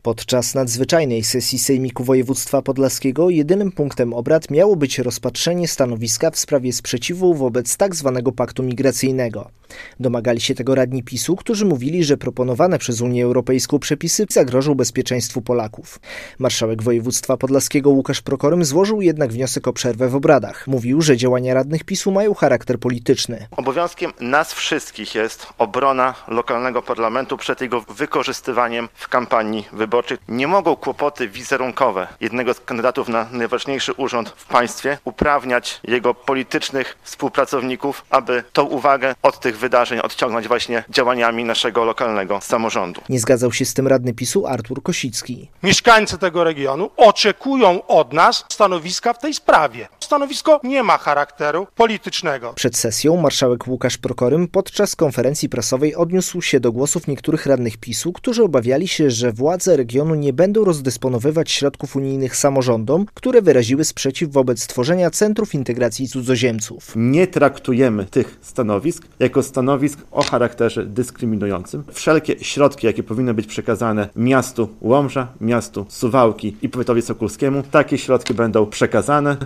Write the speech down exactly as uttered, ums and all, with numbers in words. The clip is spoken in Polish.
Podczas nadzwyczajnej sesji Sejmiku Województwa Podlaskiego jedynym punktem obrad miało być rozpatrzenie stanowiska w sprawie sprzeciwu wobec tzw. paktu migracyjnego. Domagali się tego radni PiSu, którzy mówili, że proponowane przez Unię Europejską przepisy zagrożą bezpieczeństwu Polaków. Marszałek Województwa Podlaskiego Łukasz Prokorym złożył jednak wniosek o przerwę w obradach. Mówił, że działania radnych PiSu mają charakter polityczny. Obowiązkiem nas wszystkich jest obrona lokalnego parlamentu przed jego wykorzystywaniem w kampanii wyborczej. Nie mogą kłopoty wizerunkowe jednego z kandydatów na najważniejszy urząd w państwie uprawniać jego politycznych współpracowników, aby tą uwagę od tych wydarzeń odciągnąć właśnie działaniami naszego lokalnego samorządu. Nie zgadzał się z tym radny PiSu Artur Kosicki. Mieszkańcy tego regionu oczekują od nas stanowiska w tej sprawie. Stanowisko nie ma charakteru politycznego. Przed sesją marszałek Łukasz Prokorym podczas konferencji prasowej odniósł się do głosów niektórych radnych PiSu, którzy obawiali się, że władze regionu nie będą rozdysponowywać środków unijnych samorządom, które wyraziły sprzeciw wobec tworzenia centrów integracji cudzoziemców. Nie traktujemy tych stanowisk jako stanowisk o charakterze dyskryminującym. Wszelkie środki, jakie powinny być przekazane miastu Łomża, miastu Suwałki i powiatowi sokolskiemu, takie środki będą przekazane.